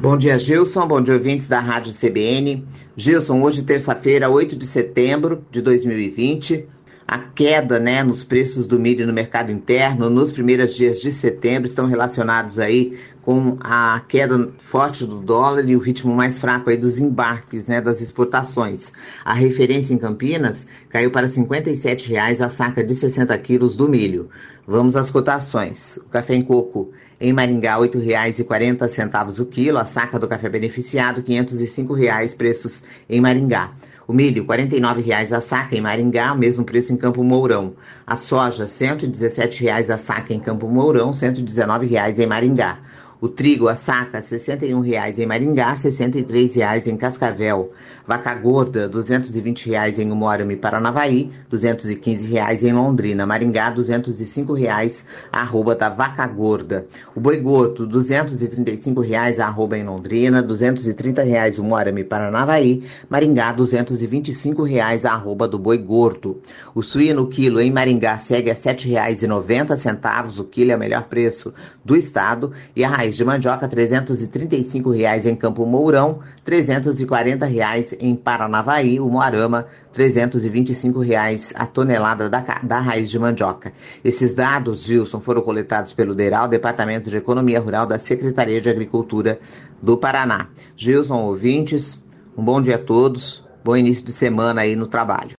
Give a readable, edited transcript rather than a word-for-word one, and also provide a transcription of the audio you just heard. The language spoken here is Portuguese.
Bom dia, Gilson. Bom dia, ouvintes da Rádio CBN. Gilson, hoje, terça-feira, 8 de setembro de 2020. A queda, nos preços do milho no mercado interno nos primeiros dias de setembro estão relacionados aí com a queda forte do dólar e o ritmo mais fraco aí dos embarques, das exportações. A referência em Campinas caiu para R$ 57,00 a saca de 60 quilos do milho. Vamos às cotações. O café em coco em Maringá, R$ 8,40 o quilo. A saca do café beneficiado, R$ 505,00, preços em Maringá. O milho, R$ 49,00 a saca em Maringá, o mesmo preço em Campo Mourão. A soja, R$ 117,00 a saca em Campo Mourão, R$ 119,00 em Maringá. O trigo, a saca, R$ 61,00 em Maringá, R$ 63,00 em Cascavel. Vaca gorda, R$ 220,00 em Umuarama, Paranavaí, R$ 215,00 em Londrina. Maringá, R$ 205,00 a arroba da vaca gorda. O boi gordo, R$ 235,00 a arroba em Londrina, R$ 230,00 Umuarama, Paranavaí. Maringá, R$ 225,00 a arroba do boi gordo. O suíno quilo em Maringá segue a R$ 7,90 o quilo, é o melhor preço do estado. E a raiz de mandioca, R$ 335,00 em Campo Mourão, R$ 340,00 em Paranavaí. O Umuarama, R$ 325,00 a tonelada da raiz de mandioca. Esses dados, Gilson, foram coletados pelo DERAL, Departamento de Economia Rural da Secretaria de Agricultura do Paraná. Gilson, ouvintes, um bom dia a todos, bom início de semana aí no trabalho.